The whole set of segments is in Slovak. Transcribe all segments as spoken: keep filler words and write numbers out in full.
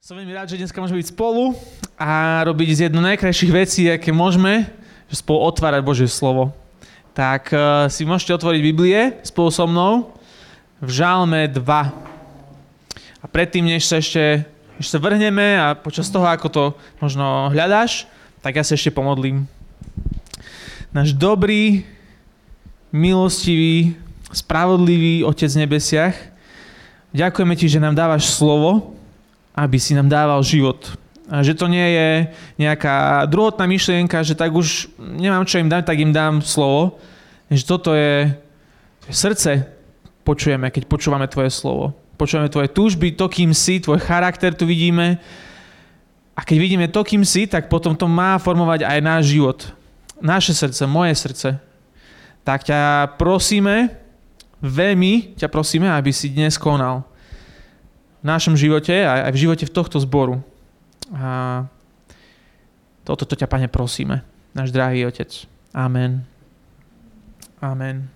Som veľmi rád, že dneska môžeme byť spolu a robiť z jednu najkrajších vecí, aké môžeme, že spolu otvárať Božie slovo. Tak uh, si môžete otvoriť Biblie spolu so mnou v Žalme dva. A predtým, než sa ešte než sa vrhneme a počas toho, ako to možno hľadáš, tak ja sa ešte pomodlím. Náš dobrý, milostivý, spravodlivý Otec v nebesiach, ďakujeme Ti, že nám dávaš slovo, aby si nám dával život. A že to nie je nejaká druhotná myšlienka, že tak už nemám čo im dať, tak im dám slovo. Že toto je srdce, počujeme, keď počúvame Tvoje slovo. Počúvame Tvoje túžby, to, kým si, Tvoj charakter tu vidíme. A keď vidíme to, kým si, tak potom to má formovať aj náš život. Naše srdce, moje srdce. Tak ťa prosíme, veľmi ťa prosíme, aby si dnes konal v našom živote a aj v živote v tohto zboru. A toto to ťa, Pane, prosíme, náš drahý Otec. Amen. Amen.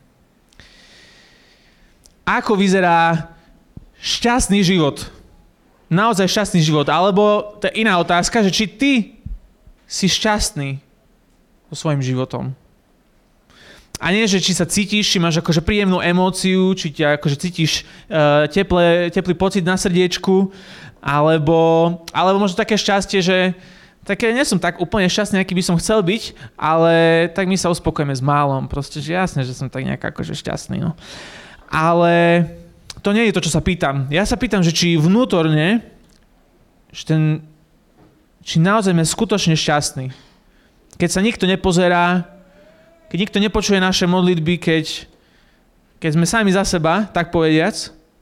Ako vyzerá šťastný život? Naozaj šťastný život? Alebo to je iná otázka, že či ty si šťastný so svojím životom? A nie, že či sa cítiš, či máš akože príjemnú emóciu, či ťa akože cítiš uh, teplé, teplý pocit na srdiečku, alebo, alebo možno také šťastie, že také nie som tak úplne šťastný, aký by som chcel byť, ale tak my sa uspokojíme s málom. Proste, že jasné, že som tak nejak akože šťastný. No. Ale to nie je to, čo sa pýtam. Ja sa pýtam, že či vnútorne, že ten, či naozaj sme skutočne šťastní. Keď sa nikto nepozerá, keď nikto nepočuje naše modlitby, keď, keď sme sami za seba, tak povediac,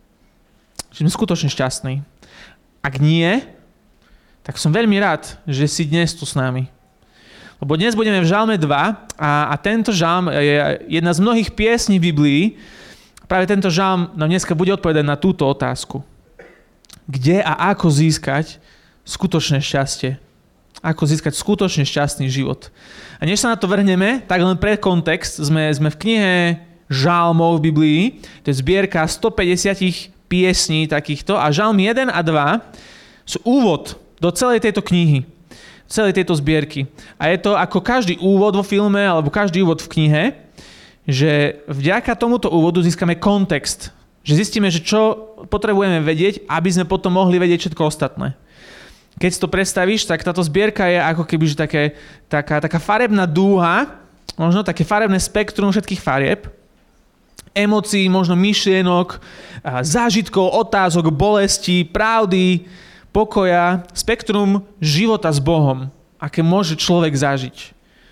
že sme skutočne šťastní. Ak nie, tak som veľmi rád, že si dnes tu s nami. Lebo dnes budeme v Žalme dva a, a tento žalm je jedna z mnohých piesní v Biblii. Práve tento žalm nám dneska bude odpovedať na túto otázku. Kde a ako získať skutočné šťastie? Ako získať skutočne šťastný život. A než sa na to vrhneme, tak len pre kontext, sme, sme v knihe Žalmov v Biblii, to je zbierka stopäťdesiat piesní takýchto a Žalm jeden a dva sú úvod do celej tejto knihy, celej tejto zbierky. A je to ako každý úvod vo filme alebo každý úvod v knihe, že vďaka tomuto úvodu získame kontext, že zistíme, že čo potrebujeme vedieť, aby sme potom mohli vedieť všetko ostatné. Keď si to predstavíš, tak táto zbierka je ako keby že také, taká, taká farebná dúha, možno také farebné spektrum všetkých farieb, emócií, možno myšlienok, zážitkov, otázok, bolesti, pravdy, pokoja, spektrum života s Bohom, aké môže človek zažiť.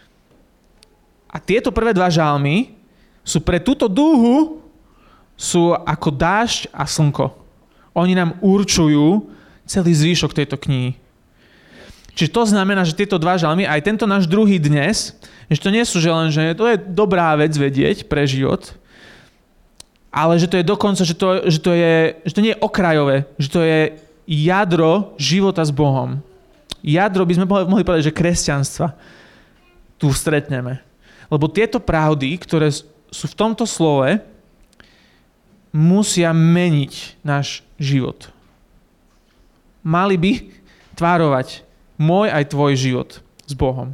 A tieto prvé dva žalmy sú pre túto dúhu sú ako dážď a slnko. Oni nám určujú celý zvýšok tejto knihy. Čiže to znamená, že tieto dva žalmy, aj tento náš druhý dnes, že to nie sú že len, že to je dobrá vec vedieť pre život, ale že to je dokonca, že to, že to, je, že to nie je okrajové, že to je jadro života s Bohom. Jadro by sme mohli povedať, že kresťanstva tu stretneme. Lebo tieto pravdy, ktoré sú v tomto slove, musia meniť náš život. Mali by tvárovať môj aj tvoj život s Bohom.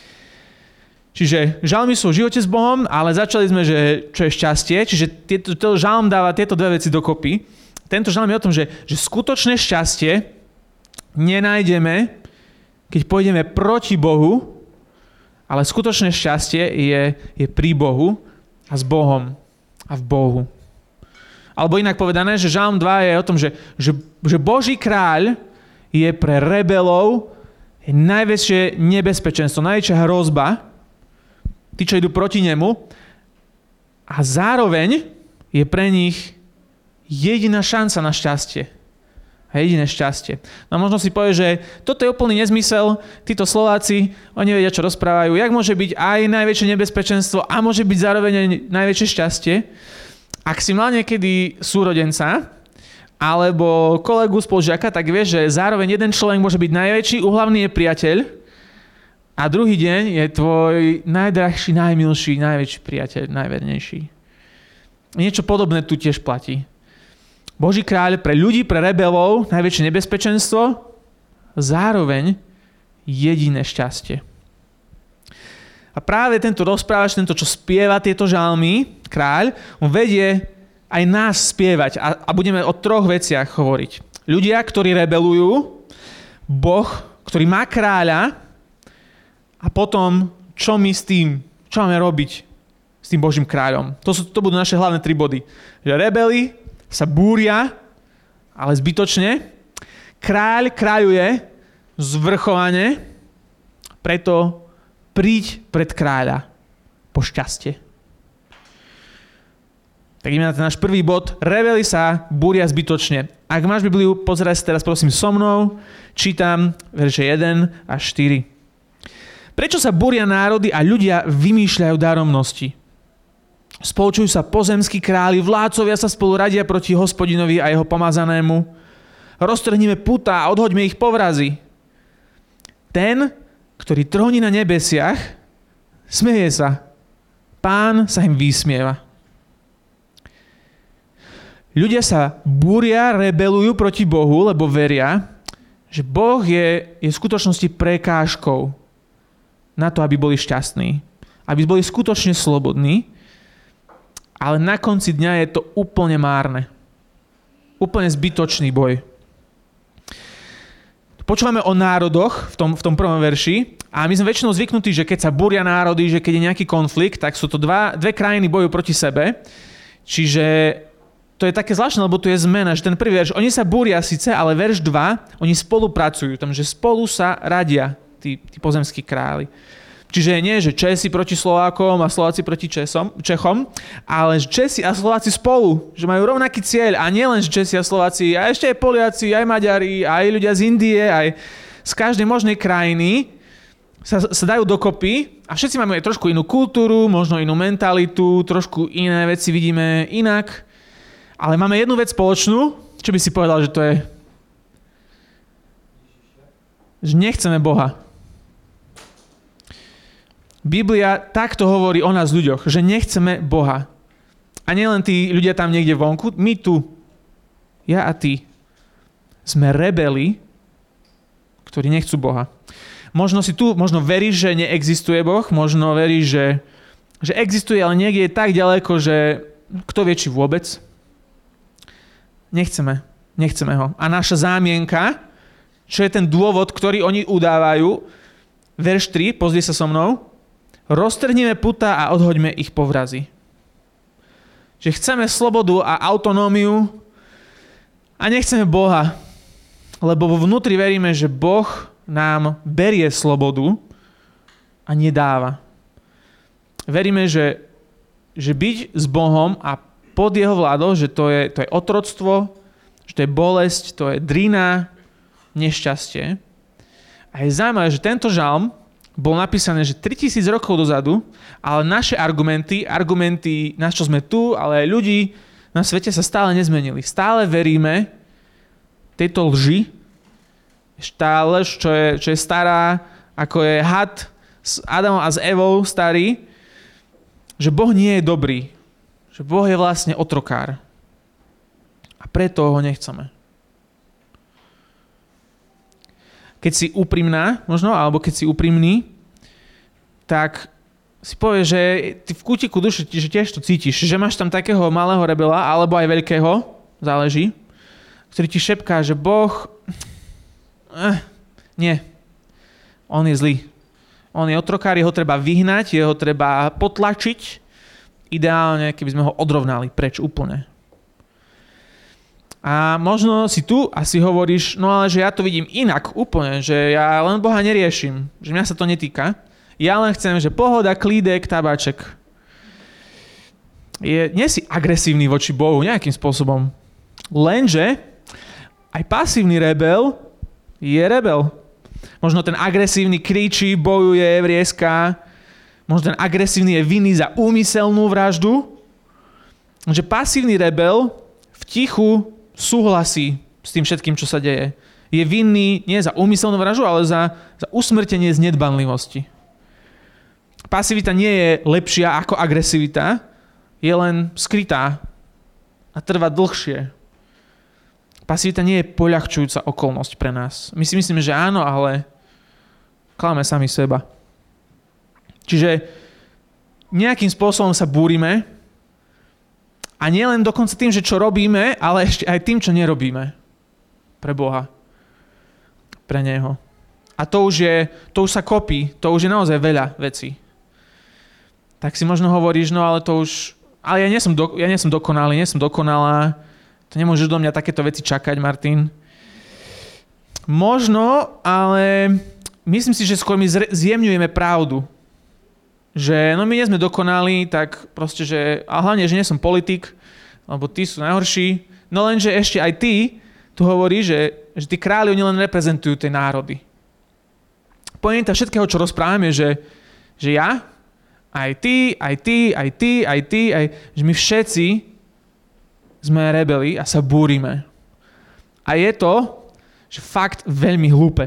Čiže žalmy sú v živote s Bohom, ale začali sme, že čo je šťastie, čiže tieto, to žalm dáva tieto dve veci dokopy. Tento žalm je o tom, že, že skutočné šťastie nenájdeme, keď pôjdeme proti Bohu, ale skutočné šťastie je, je pri Bohu a s Bohom a v Bohu. Alebo inak povedané, že Žalm dva je o tom, že, že, že Boží kráľ je pre rebelov najväčšie nebezpečenstvo, najväčšia hrozba, tí, čo idú proti nemu, a zároveň je pre nich jediná šanca na šťastie. A jediné šťastie. No možno si povie, že toto je úplný nezmysel, títo Slováci, oni vedia, čo rozprávajú, jak môže byť aj najväčšie nebezpečenstvo a môže byť zároveň aj najväčšie šťastie. Ak si mal niekedy súrodenca alebo kolegu spolužiaka, tak vieš, že zároveň jeden človek môže byť najväčší, úhlavný je priateľ a druhý deň je tvoj najdrahší, najmilší, najväčší priateľ, najvernejší. Niečo podobné tu tiež platí. Boží kráľ pre ľudí, pre rebelov, najväčšie nebezpečenstvo zároveň jediné šťastie. A práve tento rozprávač, tento, čo spieva tieto žalmy, kráľ, on vedie aj nás spievať a, a budeme o troch veciach hovoriť. Ľudia, ktorí rebelujú, Boh, ktorý má kráľa a potom, čo my s tým, čo máme robiť s tým Božím kráľom. To, sú, to budú naše hlavné tri body. Že rebeli sa búria, ale zbytočne. Kráľ kráľuje zvrchovane, preto príď pred kráľa po šťastie. Tak ideme na ten náš prvý bod. Rebeli sa búria zbytočne. Ak máš Bibliu, pozeraj sa teraz prosím so mnou. Čítam verše jeden až štyri. Prečo sa búria národy a ľudia vymýšľajú daromnosti? Spolčujú sa pozemskí králi, vládcovia sa spolu radia proti Hospodinovi a jeho pomazanému. Roztrhnime putá a odhoďme ich povrazy. Ten, ktorý tróni na nebesiach, smeje sa. Pán sa im vysmieva. Ľudia sa búria, rebelujú proti Bohu, lebo veria, že Boh je, je v skutočnosti prekážkou na to, aby boli šťastní. Aby boli skutočne slobodní, ale na konci dňa je to úplne márne. Úplne zbytočný boj. Počúvame o národoch v tom, v tom prvom verši a my sme väčšinou zvyknutí, že keď sa búria národy, že keď je nejaký konflikt, tak sú to dva, dve krajiny bojujú proti sebe. Čiže to je také zvláštne, lebo tu je zmena, že ten prvý verš, oni sa búria síce, ale verš dva, oni spolupracujú, tam, že spolu sa radia tí, tí pozemskí králi. Čiže nie, že Česi proti Slovákom a Slováci proti Česom, Čechom, ale Česi a Slováci spolu, že majú rovnaký cieľ a nie len Česi a Slováci, a ešte aj Poliaci, aj Maďari, aj ľudia z Indie, aj z každej možnej krajiny sa, sa dajú dokopy a všetci máme trošku inú kultúru, možno inú mentalitu, trošku iné veci vidíme inak, ale máme jednu vec spoločnú, čo by si povedal, že to je? Že nechceme Boha. Biblia takto hovorí o nás ľuďoch, že nechceme Boha. A nielen tí ľudia tam niekde vonku, my tu, ja a ty, sme rebeli, ktorí nechcú Boha. Možno si tu, možno veríš, že neexistuje Boh, možno veríš, že, že existuje, ale niekde je tak ďaleko, že kto vie, či vôbec. Nechceme, nechceme ho. A naša zámienka, čo je ten dôvod, ktorý oni udávajú, verš tri, pozri sa so mnou, roztrhnime putá a odhoďme ich povrazy. Že chceme slobodu a autonómiu a nechceme Boha, lebo vo vnútri veríme, že Boh nám berie slobodu a nedáva. Veríme, že, že byť s Bohom a pod jeho vládou, že to je, to je otroctvo, že to je bolesť, to je drina, nešťastie. A je zaujímavé, že tento žalm bol napísané, že tritisíc rokov dozadu, ale naše argumenty, argumenty nás, čo sme tu, ale aj ľudí na svete sa stále nezmenili. Stále veríme tejto lži, tá lež, čo je, čo je stará, ako je had s Adamom a s Evou starý, že Boh nie je dobrý, že Boh je vlastne otrokár. A preto ho nechceme. Keď si úprimná, možno, alebo keď si úprimný, tak si povieš, že ty v kútiku duše, že tiež to cítiš, že máš tam takého malého rebela, alebo aj veľkého, záleží, ktorý ti šepká, že Boh, eh, nie, on je zlý. On je otrokár, jeho treba vyhnať, jeho treba potlačiť, ideálne, keby sme ho odrovnali preč úplne. A možno si tu a si hovoríš, no ale že ja to vidím inak úplne, že ja len Boha neriešim, že mňa sa to netýka. Ja len chcem, že pohoda, klídek, tabáček. Je, nie si agresívny voči Bohu nejakým spôsobom. Lenže aj pasívny rebel je rebel. Možno ten agresívny kričí, bojuje, vrieska. Možno ten agresívny je vinný za úmyselnú vraždu. Že pasívny rebel v tichu súhlasí s tým všetkým, čo sa deje. Je vinný nie za úmyselnú vraždu, ale za, za usmrtenie z nedbanlivosti. Pasivita nie je lepšia ako agresivita, je len skrytá a trvá dlhšie. Pasivita nie je poľahčujúca okolnosť pre nás. My si myslíme, že áno, ale klame sami seba. Čiže nejakým spôsobom sa búrime a nie len dokonca tým, že čo robíme, ale ešte aj tým, čo nerobíme. Pre Boha. Pre Neho. A to už, je, to už sa kopí, to už je naozaj veľa vecí. Tak si možno hovoríš, no ale to už... Ale ja nie som, do, ja nie som dokonalý, nie som dokonalá. To nemôžeš do mňa takéto veci čakať, Martin. Možno, ale myslím si, že skôr my zjemňujeme pravdu. Že no my nie sme dokonalí, tak proste, že... A hlavne, že nie som politik, lebo tí sú najhorší. No lenže ešte aj ty tu hovorí, že, že tí králi, oni len reprezentujú tie národy. Pointa všetkého, čo rozprávame, že, že ja, aj ty, aj ty, aj ty, aj ty, aj, že my všetci sme rebeli a sa búrime. A je to, že fakt veľmi hlúpe.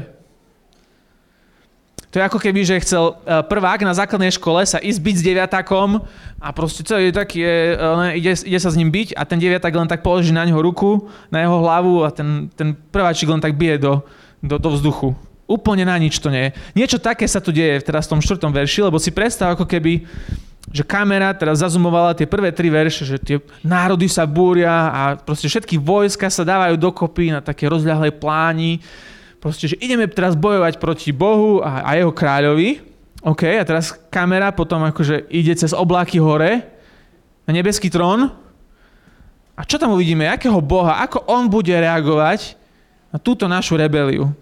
To je ako keby, že chcel prvák na základnej škole sa ísť byť s deviatákom a proste celý taký je, ide, ide sa s ním byť a ten deviaták len tak položí na neho ruku, na jeho hlavu a ten, ten prváčik len tak bije do, do, do vzduchu. Úplne na nič to nie je. Niečo také sa tu deje teraz v tom štvrtom verši, lebo si predstav ako keby, že kamera teraz zazumovala tie prvé tri verše, že tie národy sa búria a proste všetky vojska sa dávajú dokopy na také rozľahlej pláni. Proste, že ideme teraz bojovať proti Bohu a, a jeho kráľovi. OK, a teraz kamera potom akože ide cez obláky hore na nebeský trón. A čo tam uvidíme? Akého Boha? Ako on bude reagovať na túto našu rebeliu?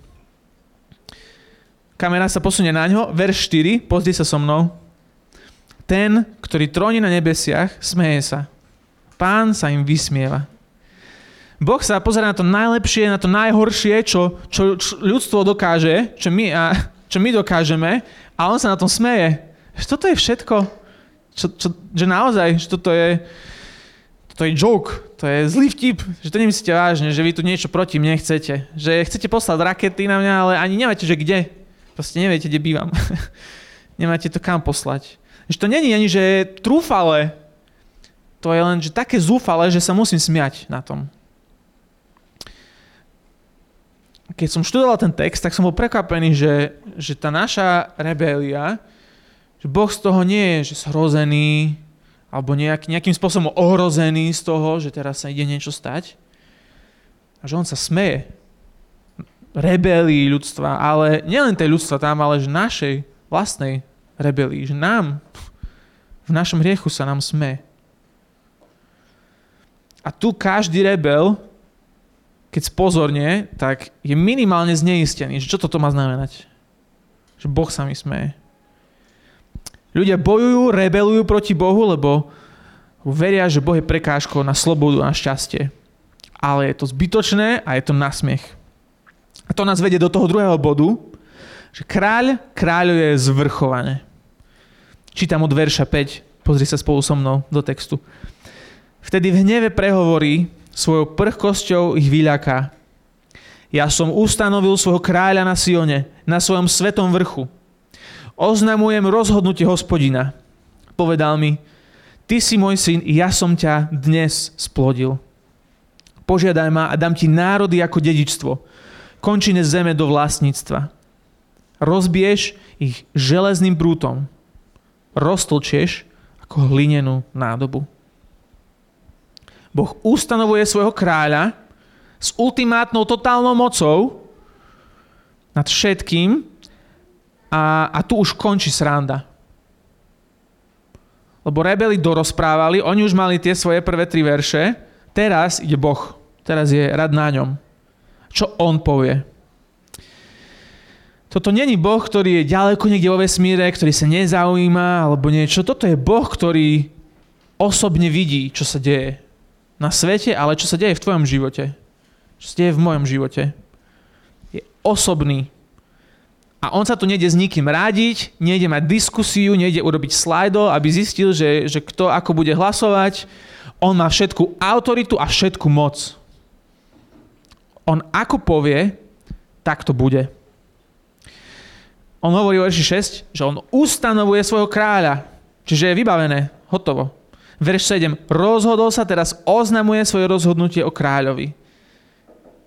Kamera sa posunie na ňo. Verš štyri, pozri sa so mnou. Ten, ktorý tróni na nebesiach, smeje sa. Pán sa im vysmieva. Boh sa pozerá na to najlepšie, na to najhoršie, čo, čo, čo ľudstvo dokáže, čo my, a, čo my dokážeme, a on sa na tom smeje. Že toto je všetko. Čo, čo, že naozaj, že toto je, toto je joke, to je zlý vtip, že to nemyslíte vážne, že vy tu niečo proti mne chcete. Že chcete poslať rakety na mňa, ale ani nemáte, že kde. Proste neviete, kde bývam. Nemáte to kam poslať. Že to není ani, že je trúfale. To je len, že také zúfale, že sa musím smiať na tom. Keď som študoval ten text, tak som bol prekvapený, že, že tá naša rebelia, že Boh z toho nie je, že zhrozený, alebo nejak, nejakým spôsobom ohrozený z toho, že teraz sa ide niečo stať. A že on sa smeje. Rebelii ľudstva, ale nielen tej ľudstva tam, ale že našej vlastnej rebelii, že nám, v našom hriechu sa nám smeje. A tu každý rebel, keď spozornie, tak je minimálne zneistený. Že čo toto má znamenať? Že Boh sa mi smeje. Ľudia bojujú, rebelujú proti Bohu, lebo veria, že Boh je prekážkou na slobodu a na šťastie. Ale je to zbytočné a je to nasmiech. A to nás vedie do toho druhého bodu, že kráľ kráľuje zvrchovane. Čítam od verša päť, pozri sa spolu so mnou do textu. Vtedy v hneve prehovorí, svojou prchkosťou ich vyľaká. Ja som ustanovil svojho kráľa na Sione, na svojom svetom vrchu. Oznamujem rozhodnutie Hospodina. Povedal mi, ty si môj syn, ja som ťa dnes splodil. Požiadaj ma a dám ti národy ako dedičstvo, končine zeme do vlastníctva. Rozbiješ ich železným prútom. Roztlčieš ako hlinenú nádobu. Boh ustanovuje svojho kráľa s ultimátnou totálnou mocou nad všetkým a, a tu už končí sranda. Lebo rebeli dorozprávali, oni už mali tie svoje prvé tri verše, teraz ide Boh, teraz je rad na ňom. Čo on povie? Toto není Boh, ktorý je ďaleko niekde vo vesmíre, ktorý sa nezaujíma alebo niečo. Toto je Boh, ktorý osobne vidí, čo sa deje na svete, ale čo sa deje v tvojom živote. Čo sa deje v mojom živote. Je osobný. A on sa tu nejde s nikým rádiť, nejde mať diskusiu, nejde urobiť slajdo, aby zistil, že, že kto ako bude hlasovať. On má všetku autoritu a všetku moc. On ako povie, tak to bude. On hovorí o verši šesť, že on ustanovuje svojho kráľa. Čiže je vybavené, hotovo. Verš sedem. Rozhodol sa, teraz oznamuje svoje rozhodnutie o kráľovi.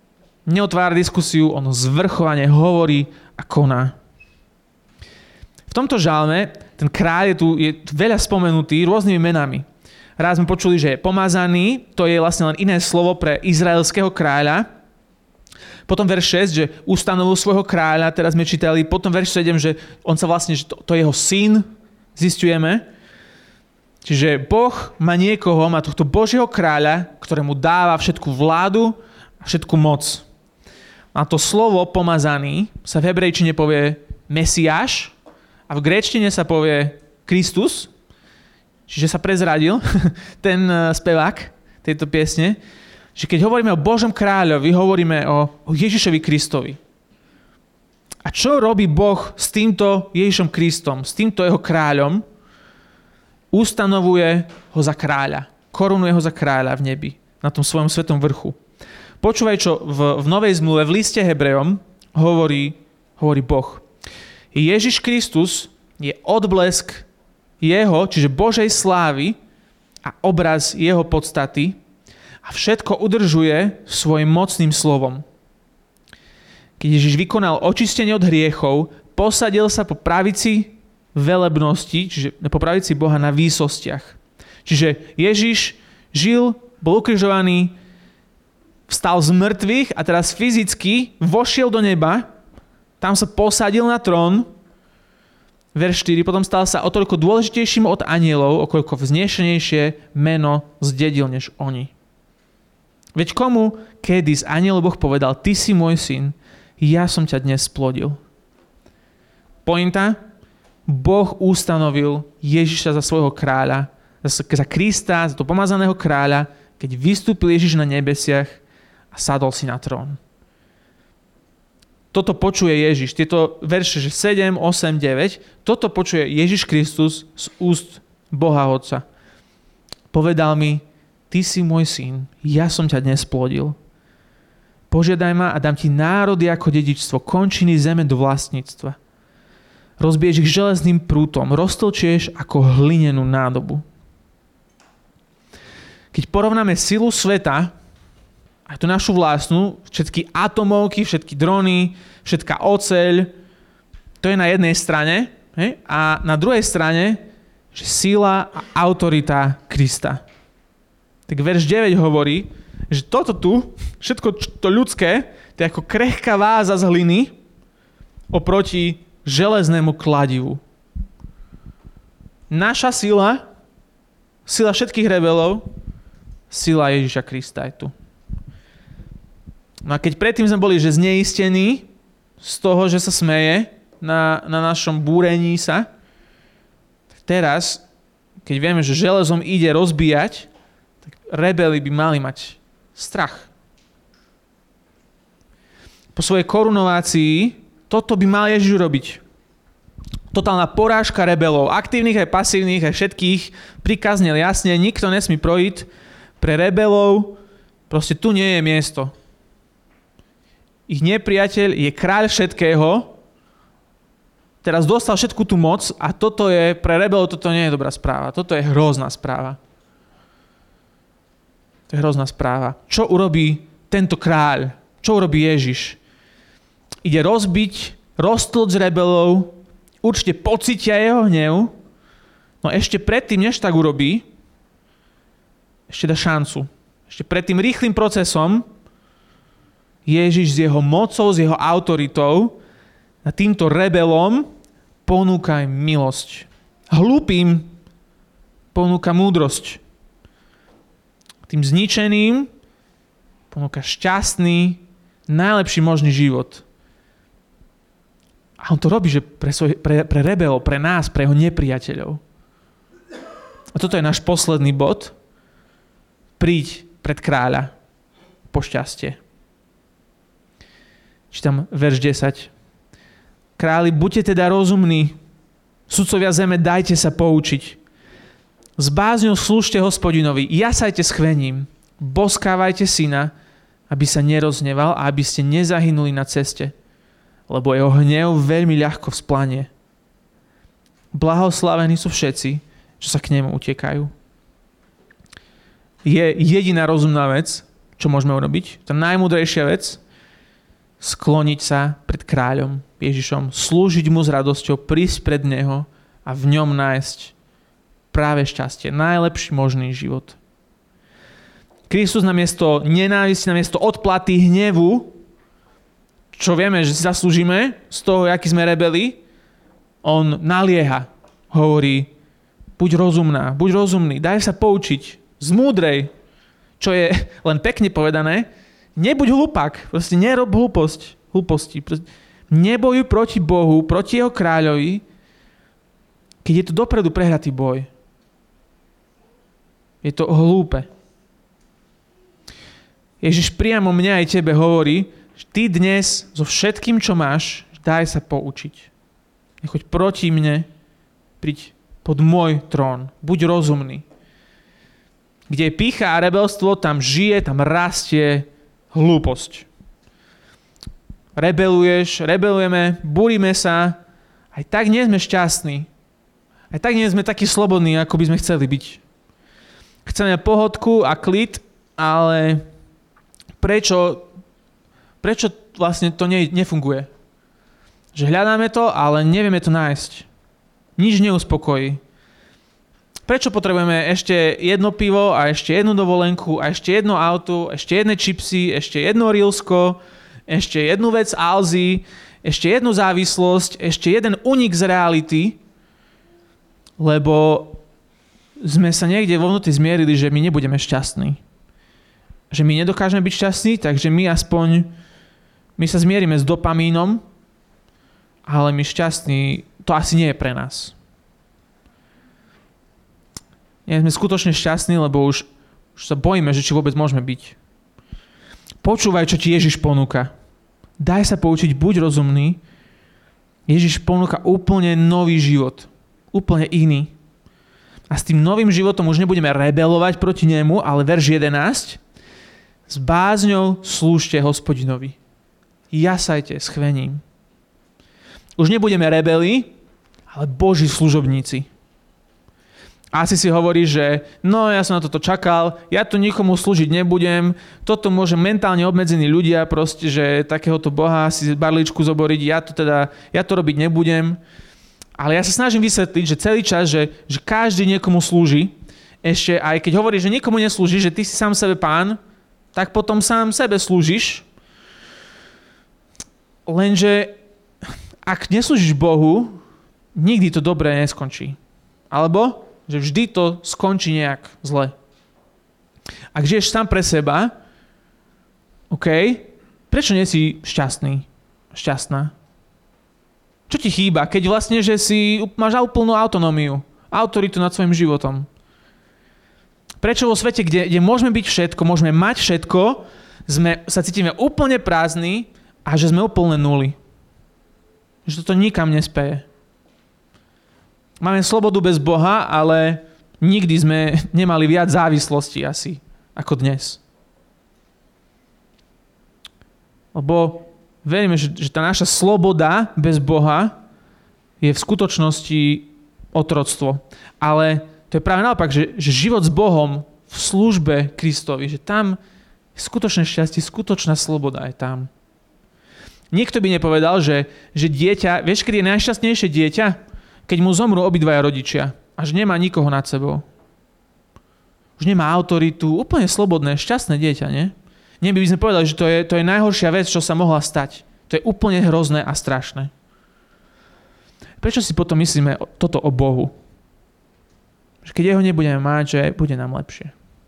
neotvára diskusiu, on zvrchovane hovorí a koná. V tomto žalme ten kráľ je tu je veľa spomenutý rôznymi menami. Raz sme počuli, že je pomazaný, to je vlastne len iné slovo pre izraelského kráľa. Potom verš šesť, že ustanovil svojho kráľa, teraz sme čítali. Potom verš sedem, že on sa vlastne, že to, to je jeho syn, zisťujeme. Čiže Boh má niekoho, má tohto Božieho kráľa, ktorému dáva všetku vládu a všetku moc. A to slovo pomazaný sa v hebrejčine povie Mesiáš a v gréčtine sa povie Kristus. Čiže sa prezradil ten spevák tejto piesne, že keď hovoríme o Božom kráľovi, hovoríme o, o Ježišovi Kristovi. A čo robí Boh s týmto Ježišom Kristom, s týmto jeho kráľom? Ustanovuje ho za kráľa. Korunuje ho za kráľa v nebi, na tom svojom svetom vrchu. Počúvaj, čo v, v Novej zmluve, v liste Hebrejom hovorí, hovorí Boh. Ježiš Kristus je odblesk jeho, čiže Božej slávy a obraz jeho podstaty a všetko udržuje svojim mocným slovom. Keď Ježiš vykonal očistenie od hriechov, posadil sa po pravici velebnosti, čiže po pravici Boha na výsostiach. Čiže Ježiš žil, bol ukrižovaný, vstal z mŕtvych a teraz fyzicky vošiel do neba, tam sa posadil na trón. Verš štyri, potom stal sa o toľko dôležitejším od anielov, o koľko vznešenejšie meno zdedil než oni. Veď komu kedy z anielov Boh povedal, ty si môj syn, ja som ťa dnes splodil. Pointa, Boh ustanovil Ježiša za svojho kráľa, za, za Krista, za to pomazaného kráľa, keď vystúpil Ježiš na nebesiach a sadol si na trón. Toto počuje Ježiš, tieto verše že sedem, osem, deväť, toto počuje Ježiš Kristus z úst Boha Otca. Povedal mi, ty si môj syn, ja som ťa dnes plodil. Požiadaj ma a dám ti národy ako dedičstvo, končiny zeme do vlastníctva. Rozbiješ ich železným prútom, roztlčieš ako hlinenú nádobu. Keď porovnáme silu sveta, aj tú našu vlastnú, všetky atomovky, všetky drony, všetká oceľ, to je na jednej strane, hej? A na druhej strane, že sila a autorita Krista. Tak verš deväť hovorí, že toto tu, všetko to ľudské, to je ako krehká váza z hliny oproti železnému kladivu. Naša sila, sila všetkých rebelov, sila Ježiša Krista je tu. No a keď predtým sme boli, že zneistení z toho, že sa smeje na, na našom búrení sa, tak teraz, keď vieme, že železom ide rozbíjať, tak rebeli by mali mať strach. Po svojej korunovácii toto by mal Ježiš robiť. Totálna porážka rebelov, aktívnych aj pasívnych, aj všetkých, prikáznel jasne, nikto nesmí projiť pre rebelov, proste tu nie je miesto. Ich nepriateľ je kráľ všetkého, teraz dostal všetku tú moc a toto je, pre rebelov toto nie je dobrá správa, toto je hrozná správa. To je hrozná správa. Čo urobí tento kráľ? Čo urobí Ježiš? Ide rozbiť, roztlč rebelov, určite pocítia jeho hnev, no ešte predtým, než tak urobí, ešte dá šancu. Ešte pred tým rýchlým procesom Ježiš s jeho mocou, s jeho autoritou a týmto rebelom ponúka im milosť. Hlúpým ponúka múdrosť. Tým zničeným ponúka šťastný, najlepší možný život. A on to robí, že pre, svoj, pre, pre rebelov, pre nás, pre jeho nepriateľov. A toto je náš posledný bod. Príď pred kráľa po šťastie. Čítam verš desať. Králi, buďte teda rozumní, sudcovia zeme, dajte sa poučiť. S bázňou slúžte Hospodinovi, jasajte s chvením, boskávajte syna, aby sa nerozneval a aby ste nezahynuli na ceste, lebo jeho hnev veľmi ľahko vzplanie. Blahoslavení sú všetci, čo sa k nemu utekajú. Je jediná rozumná vec, čo môžeme urobiť, tá najmúdrejšia vec, skloniť sa pred kráľom Ježišom, slúžiť mu s radosťou, prísť pred neho a v ňom nájsť práve šťastie, najlepší možný život. Kristus namiesto nenávisti, namiesto odplaty hnevu, čo vieme, že si zaslúžime z toho, aký sme rebeli, on nalieha, hovorí, buď rozumná, buď rozumný, daj sa poučiť, zmúdrej, čo je len pekne povedané, nebuď hlupák, proste nerob hlúposť, hlúposti. Proste nebojuj proti Bohu, proti jeho kráľovi, keď je to dopredu prehratý boj. Je to hlúpe. Ježiš priamo mňa aj tebe hovorí, že ty dnes so všetkým, čo máš, daj sa poučiť. Nechoď proti mne, príď pod môj trón. Buď rozumný. Kde je pýcha a rebelstvo, tam žije, tam rastie hlúposť. Rebeluješ, rebelujeme, buríme sa, aj tak nie sme šťastní. Aj tak nie sme takí slobodní, ako by sme chceli byť. Chceme pohodku a klid, ale prečo, prečo vlastne to ne, nefunguje? Že hľadáme to, ale nevieme to nájsť. Nič neuspokojí. Prečo potrebujeme ešte jedno pivo a ešte jednu dovolenku a ešte jedno auto, ešte jedné čipsy, ešte jedno rilsko, ešte jednu vec Alzy, ešte jednu závislosť, ešte jeden unik z reality, lebo sme sa niekde vo vnútri zmierili, že my nebudeme šťastní. Že my nedokážeme byť šťastní, takže my aspoň my sa zmierime s dopamínom, ale my šťastní, to asi nie je pre nás. Nie sme skutočne šťastní, lebo už, už sa bojíme, že či vôbec môžeme byť. Počúvaj, čo ti Ježiš ponúka. Daj sa poučiť, buď rozumný. Ježiš ponúka úplne nový život. Úplne iný. A s tým novým životom už nebudeme rebelovať proti nemu, ale verš jedenásť. S bázňou slúžte Hospodinovi. Jasajte s chvením. Už nebudeme rebeli, ale Boží služobníci. Asi si hovorí, že no ja som na toto čakal, ja tu nikomu slúžiť nebudem, toto môže mentálne obmedzení ľudia proste, že takéhoto Boha si barličku zoboriť, ja to teda, ja to robiť nebudem. Ale ja sa snažím vysvetliť, že celý čas, že, že každý niekomu slúži, ešte aj keď hovorí, že nikomu neslúži, že ty si sám sebe pán, tak potom sám sebe slúžiš. Lenže ak neslúžiš Bohu, nikdy to dobré neskončí. Alebo že vždy to skončí nejak zle. Ak žiješ sám pre seba, OK, prečo nie si šťastný? Šťastná? Čo ti chýba, keď vlastne, že si máš úplnú autonómiu, autoritu nad svojim životom? Prečo vo svete, kde, kde môžeme byť všetko, môžeme mať všetko, sme, sa cítime úplne prázdni a že sme úplne nuly? Že toto nikam nespeje. Máme slobodu bez Boha, ale nikdy sme nemali viac závislosti asi ako dnes. Lebo veríme, že, že tá naša sloboda bez Boha je v skutočnosti otroctvo. Ale to je práve naopak, že, že život s Bohom v službe Kristovi, že tam je skutočné šťastie, skutočná sloboda je tam. Nikto by nepovedal, že, že dieťa, vieš, kedy je najšťastnejšie dieťa? Keď mu zomrú obidvaja rodičia a že nemá nikoho nad sebou. Už nemá autoritu, úplne slobodné, šťastné dieťa, nie? Nie by sme povedali, že to je, to je najhoršia vec, čo sa mohla stať. To je úplne hrozné a strašné. Prečo si potom myslíme toto o Bohu? Že keď jeho nebudeme mať, že bude nám lepšie.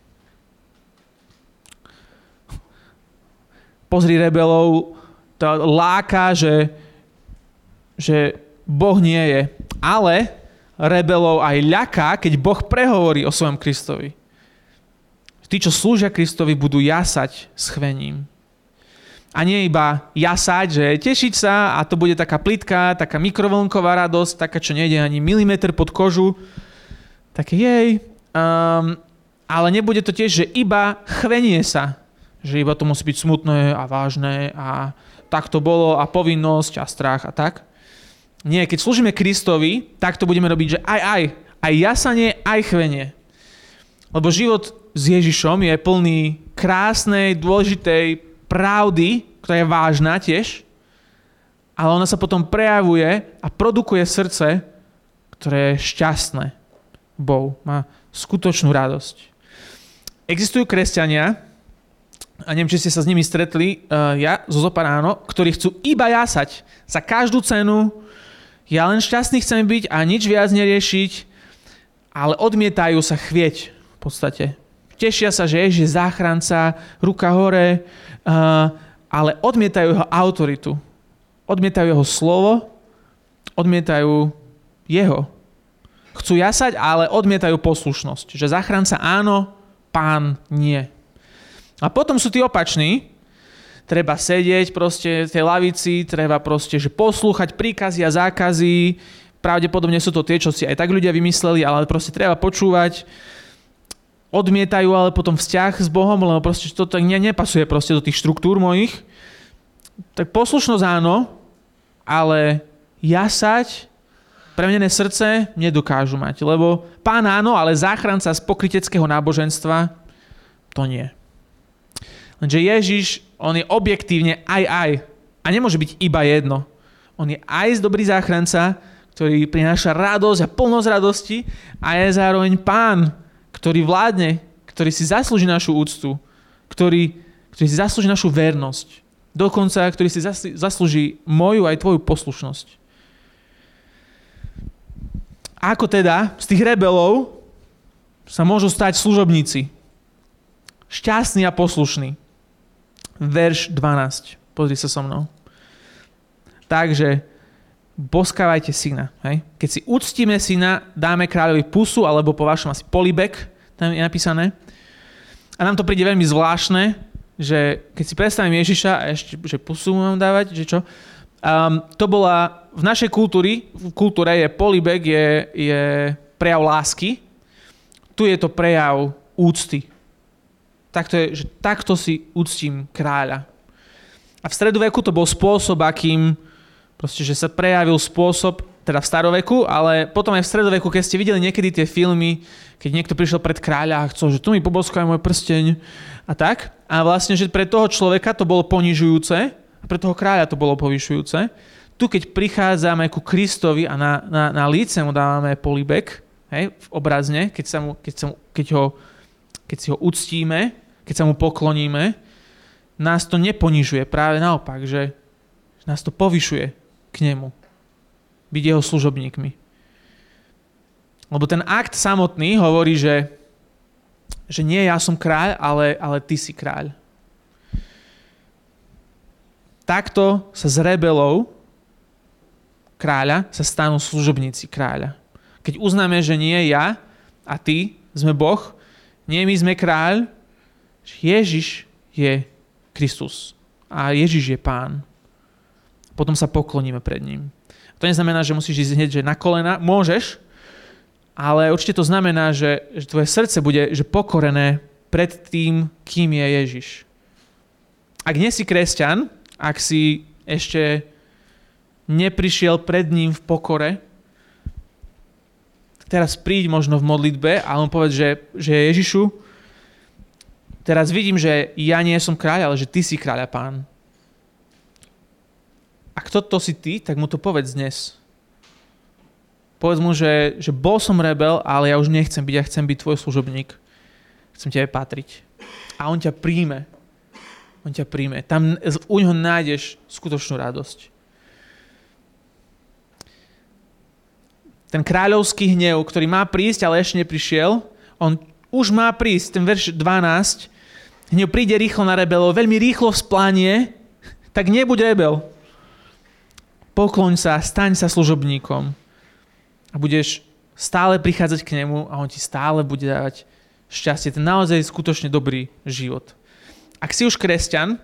Pozri rebelov, to láka, že, že Boh nie je. Ale rebelov aj ľaká, keď Boh prehovorí o svojom Kristovi. Tí, čo slúžia Kristovi, budú jasať s chvením. A nie iba jasať, že tešiť sa a to bude taká plitká, taká mikrovlnková radosť, taká, čo nejde ani milimeter pod kožu. Také jej. Um, ale nebude to tiež, že iba chvenie sa. Že iba to musí byť smutné a vážne a tak to bolo a povinnosť a strach a tak. Nie, keď slúžime Kristovi, tak to budeme robiť, že aj, aj, aj jasanie, aj chvenie. Lebo život s Ježišom je plný krásnej, dôležitej pravdy, ktorá je vážna tiež, ale ona sa potom prejavuje a produkuje srdce, ktoré je šťastné. Bohu má skutočnú radosť. Existujú kresťania, a neviem, či ste sa s nimi stretli, uh, ja zo Zopa ráno, ktorí chcú iba jasať za každú cenu. Ja len šťastný chcem byť a nič viac neriešiť, ale odmietajú sa chvieť v podstate. Tešia sa, že Ježiš je záchranca, ruka hore, uh, ale odmietajú jeho autoritu. Odmietajú jeho slovo, odmietajú jeho. Chcú jasať, ale odmietajú poslušnosť. Že záchranca áno, pán nie. A potom sú tí opační. Treba sedieť proste v tej lavici, treba proste že poslúchať príkazy a zákazy. Pravdepodobne sú to tie, čo si aj tak ľudia vymysleli, ale proste treba počúvať. Odmietajú ale potom vzťah s Bohom, lebo proste to tak ne, nepasuje proste do tých štruktúr mojich. Tak poslušnosť áno, ale jasať, premenené srdce nedokážu mať, lebo pán áno, ale záchranca z pokryteckého náboženstva to nie. Lenže Ježiš, on je objektívne aj aj. A nemôže byť iba jedno. On je aj dobrý záchranca, ktorý prináša radosť a plnosť radosti a je zároveň pán, ktorý vládne, ktorý si zaslúži našu úctu, ktorý, ktorý si zaslúži našu vernosť. Dokonca, ktorý si zaslúži moju aj tvoju poslušnosť. Ako teda z tých rebelov sa môžu stať služobníci? Šťastní a poslušní. Verš dvanásť. Pozri sa so mnou. Takže boskávajte syna. Hej? Keď si uctíme syna, dáme kráľovi pusu, alebo po vašom asi polibek, tam je napísané. A nám to príde veľmi zvláštne, že keď si predstavím Ježiša a ešte, že pusu mám dávať, že čo? Um, to bola, v našej kultúri, v kultúre je polibek, je, je prejav lásky. Tu je to prejav úcty. Takto je, že takto si uctím kráľa. A v stredoveku to bol spôsob, akým proste, že sa prejavil spôsob, teda v staroveku, ale potom aj v stredoveku, keď ste videli niekedy tie filmy, keď niekto prišiel pred kráľa a chcel, že tu mi poboskaj môj prsteň a tak. A vlastne, že pre toho človeka to bolo ponižujúce a pre toho kráľa to bolo povyšujúce. Tu, keď prichádzame ku Kristovi a na, na, na líce mu dávame polibek, hej, v obrazne, keď, sa mu, keď, sa mu, keď, ho, keď si ho uctíme, keď sa mu pokloníme, nás to neponižuje, práve naopak, že nás to povyšuje k nemu. Byť jeho služobníkmi. Lebo ten akt samotný hovorí, že, že nie ja som kráľ, ale, ale ty si kráľ. Takto sa z rebelov kráľa sa stanú služobníci kráľa. Keď uznáme, že nie ja a ty sme Boh, nie my sme kráľ, Ježiš je Kristus a Ježiš je Pán. Potom sa pokloníme pred ním. To neznamená, že musíš ísť hneď že na kolena. Môžeš, ale určite to znamená, že, že tvoje srdce bude že pokorené pred tým, kým je Ježiš. Ak nie si kresťan, ak si ešte neprišiel pred ním v pokore, teraz príď možno v modlitbe a on povedz, že, že Ježišu, teraz vidím, že ja nie som kráľ, ale že ty si kráľ a pán. Ak toto si ty, tak mu to povedz dnes. Povedz mu, že, že bol som rebel, ale ja už nechcem byť, ja chcem byť tvoj služobník. Chcem tebe patriť. A on ťa príjme. On ťa príjme. Tam u ňoho nájdeš skutočnú radosť. Ten kráľovský hnev, ktorý má prísť, ale ešte neprišiel, on už má prísť. Ten verš dvanásť, hnev príde rýchlo na rebelov, veľmi rýchlo vzplánie, tak nebuď rebel. Pokloň sa, staň sa služobníkom a budeš stále prichádzať k nemu a on ti stále bude dávať šťastie. Ten naozaj skutočne dobrý život. Ak si už kresťan,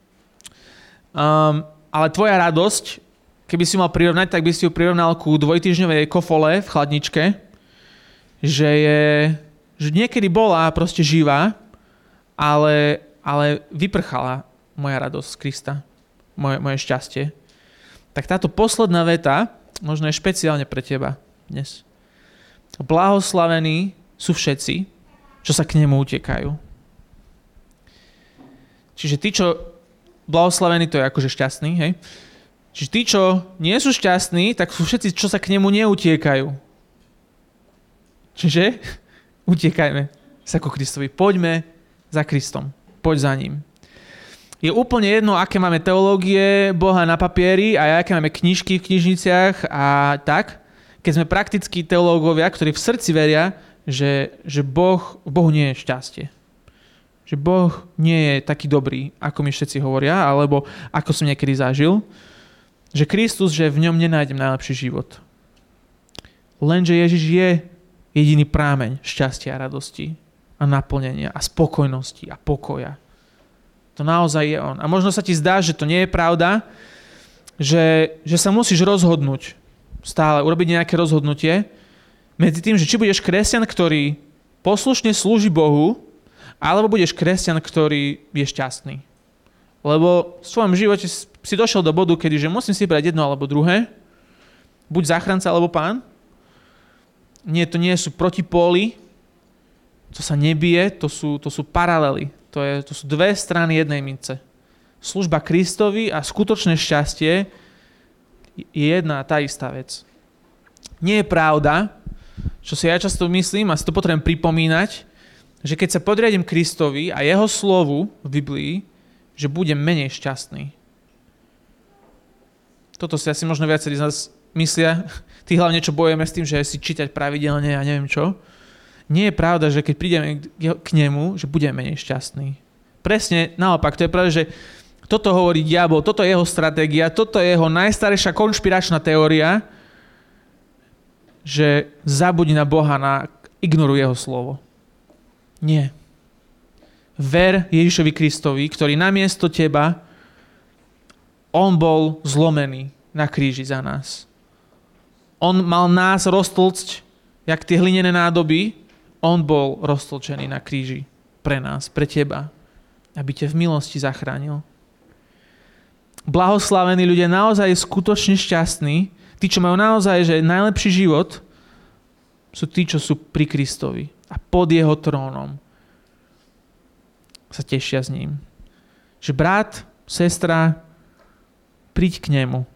um, ale tvoja radosť, keby si mal prirovnať, tak by si ju prirovnal ku dvojtýždňovej kofole v chladničke, že je, že niekedy bola proste živá, ale, ale vyprchala moja radosť z Krista, moje, moje šťastie. Tak táto posledná veta možno je špeciálne pre teba dnes. Blahoslavení sú všetci, čo sa k nemu utekajú. Čiže ty, čo blahoslavený, to je akože šťastný, hej. Čiže tí, čo nie sú šťastní, tak sú všetci, čo sa k nemu neutiekajú. Čiže utiekajme sa ku Kristovi. Poďme za Kristom. Poď za ním. Je úplne jedno, aké máme teológie Boha na papieri a aké máme knižky v knižniciach a tak. Keď sme praktickí teológovia, ktorí v srdci veria, že, že boh, Bohu nie je šťastie. Že Boh nie je taký dobrý, ako mi všetci hovoria, alebo ako som niekedy zažil. Že Kristus, že v ňom nenájdem najlepší život. Lenže Ježiš je jediný prámeň šťastia a radosti a naplnenia a spokojnosti a pokoja. To naozaj je on. A možno sa ti zdá, že to nie je pravda, že, že sa musíš rozhodnúť stále, urobiť nejaké rozhodnutie medzi tým, že či budeš kresťan, ktorý poslušne slúži Bohu, alebo budeš kresťan, ktorý je šťastný. Lebo v svojom živote si došiel do bodu, kedy že musím si brať jedno alebo druhé. Buď záchranca alebo pán. Nie, to nie sú protipóly. To sa nebije, to sú, to sú paralely. To, je, to sú dve strany jednej mince. Služba Kristovi a skutočné šťastie je jedna a tá istá vec. Nie je pravda, čo si ja často myslím a si to potrebujem pripomínať, že keď sa podriadím Kristovi a jeho slovu v Biblii, že budem menej šťastný. Toto si asi možno viacerí z nás myslia. Tí hlavne, čo bojujeme s tým, že si čítať pravidelne a neviem čo. Nie je pravda, že keď prídeme k nemu, že budeme menej šťastný. Presne naopak. To je pravda, že toto hovorí diabol, toto je jeho stratégia, toto je jeho najstarejšia konšpiračná teória, že zabudí na Boha, na ignoruje jeho slovo. Nie. Ver Ježišovi Kristovi, ktorý namiesto teba, on bol zlomený na kríži za nás. On mal nás roztlcť, jak tie hlinené nádoby, on bol roztlčený na kríži pre nás, pre teba, aby ťa v milosti zachránil. Blahoslavení ľudia, naozaj skutočne šťastní, tí, čo majú naozaj že najlepší život, sú tí, čo sú pri Kristovi a pod jeho trónom sa tešia s ním. Že brat, sestra, príď k nemu.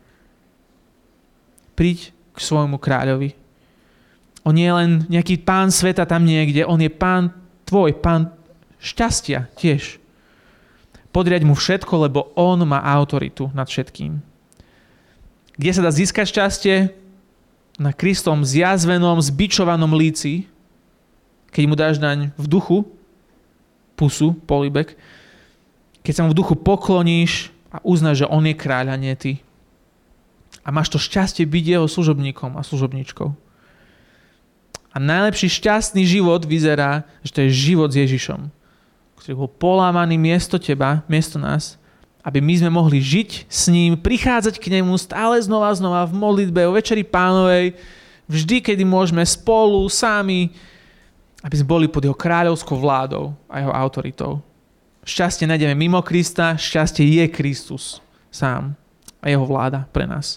Príď k svojmu kráľovi. On nie je len nejaký pán sveta tam niekde, on je pán tvoj, pán šťastia tiež. Podriaď mu všetko, lebo on má autoritu nad všetkým. Kde sa dá získať šťastie? Na Kristom zjazvenom, zbičovanom líci, keď mu dáš naň v duchu, pusu, polibek, keď sa mu v duchu pokloníš a uznáš, že on je kráľ a nie ty. A máš to šťastie byť jeho služobníkom a služobníčkou. A najlepší šťastný život vyzerá, že to je život s Ježišom, ktorý bol polámaný miesto teba, miesto nás, aby my sme mohli žiť s ním, prichádzať k nemu stále znova a znova v modlitbe, o večeri Pánovej, vždy, kedy môžeme spolu, sami, aby sme boli pod jeho kráľovskou vládou a jeho autoritou. Šťastie nájdeme mimo Krista, šťastie je Kristus sám a jeho vláda pre nás.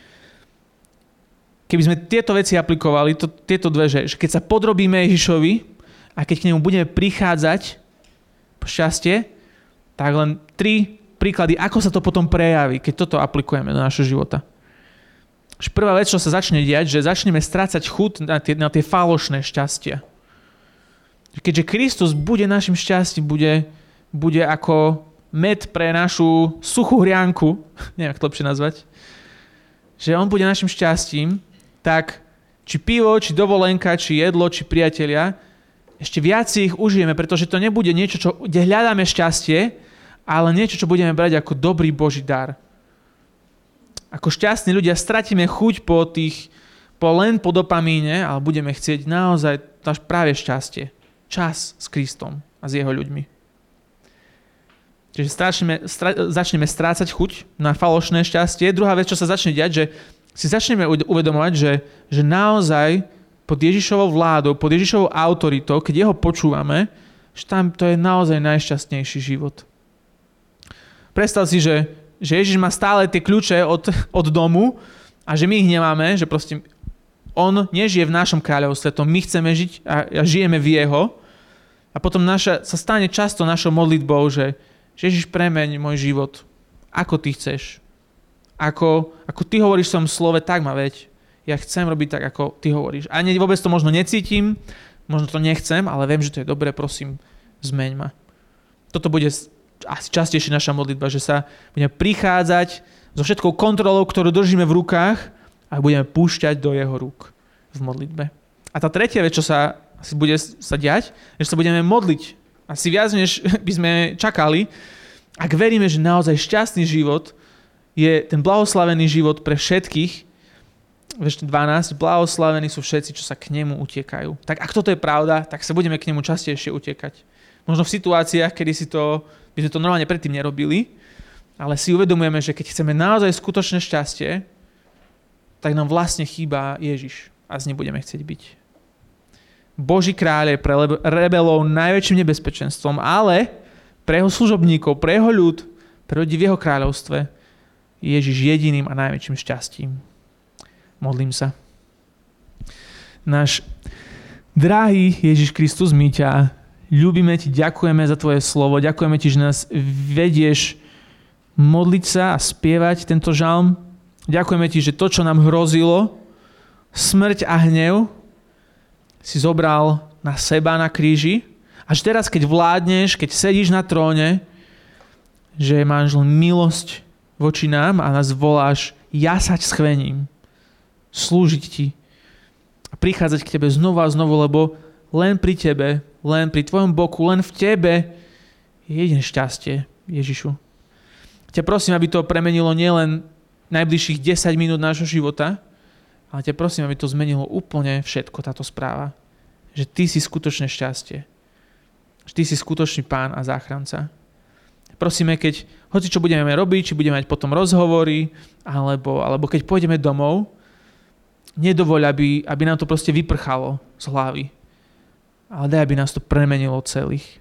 Keby sme tieto veci aplikovali, to, tieto dve, že, že keď sa podrobíme Ježišovi a keď k nemu budeme prichádzať po šťastie, tak len tri príklady, ako sa to potom prejaví, keď toto aplikujeme do našho života. Prvá vec, čo sa začne diať, že začneme strácať chuť na tie, na tie falošné šťastia. Keďže Kristus bude našim šťastím, bude, bude ako med pre našu suchú hrianku, neviem, ako to lepšie nazvať, že on bude našim šťastím, tak či pivo, či dovolenka, či jedlo, či priatelia, ešte viac si ich užijeme, pretože to nebude niečo, čo, kde hľadáme šťastie, ale niečo, čo budeme brať ako dobrý Boží dar. Ako šťastní ľudia stratíme chuť po tých, po len po dopamíne, ale budeme chcieť naozaj práve šťastie. Čas s Kristom a s jeho ľuďmi. Čiže stračneme, stra, začneme strácať chuť na falošné šťastie. Druhá vec, čo sa začne diať, že si začneme uvedomovať, že, že naozaj pod Ježišovou vládou, pod Ježišovou autoritou, keď jeho počúvame, že tam to je naozaj najšťastnejší život. Predstav si, že, že Ježiš má stále tie kľúče od, od domu a že my ich nemáme, že proste on nežije v našom kráľovstve, to my chceme žiť a, a žijeme v jeho. A potom naša, sa stane často našou modlitbou, že Ježiš, premeň môj život, ako ty chceš. Ako, ako ty hovoríš v tom slove, tak ma veď. Ja chcem robiť tak, ako ty hovoríš. Ani vôbec to možno necítim, možno to nechcem, ale viem, že to je dobré, prosím, zmeň ma. Toto bude asi častejšie naša modlitba, že sa budeme prichádzať so všetkou kontrolou, ktorú držíme v rukách a budeme púšťať do jeho rúk v modlitbe. A tá tretia vec, čo sa asi bude sa diať, že sa budeme modliť. Asi viac, než by sme čakali, ak veríme, že naozaj šťastný život je ten blahoslavený život pre všetkých. Verš dvanásť, blahoslavení sú všetci, čo sa k nemu utiekajú. Tak ak toto je pravda, tak sa budeme k nemu častejšie utekať. Možno v situáciách, kedy si to, by sme to normálne predtým nerobili, ale si uvedomujeme, že keď chceme naozaj skutočné šťastie, tak nám vlastne chýba Ježiš a z nebudeme chcieť byť. Boží kráľ je pre rebelov najväčším nebezpečenstvom, ale pre jeho služobníkov, pre jeho ľud, pre ľudí v jeho kráľovstve Ježiš jediným a najväčším šťastím. Modlím sa. Náš drahý Ježiš Kristus, my ťa ľúbime ti, ďakujeme za tvoje slovo, ďakujeme ti, že nás vedieš modliť sa a spievať tento žalm. Ďakujeme ti, že to, čo nám hrozilo, smrť a hnev, si zobral na seba na kríži. Až teraz, keď vládneš, keď sedíš na tróne, že máš len milosť voči nám a nás voláš jasať s chvením, slúžiť ti a prichádzať k tebe znovu a znovu, lebo len pri tebe, len pri tvojom boku, len v tebe je jediné šťastie, Ježišu. Ťa prosím, aby to premenilo nielen najbližších desať minút nášho života, ale ťa prosím, aby to zmenilo úplne všetko, táto správa. Že ty si skutočné šťastie. Že ty si skutočný pán a záchranca. Prosíme, keď hoci čo budeme robiť, či budeme mať potom rozhovory, alebo, alebo keď pôjdeme domov, nedovoľ, aby, aby nám to proste vyprchalo z hlavy. Ale daj, aby nás to premenilo celých.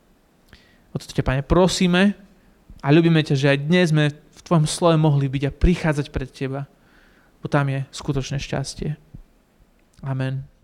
O to ťa, Pane, prosíme a ľúbime ťa, že aj dnes sme v tvojom slove mohli byť a prichádzať pred teba. Bo tam je skutočné šťastie. Amen.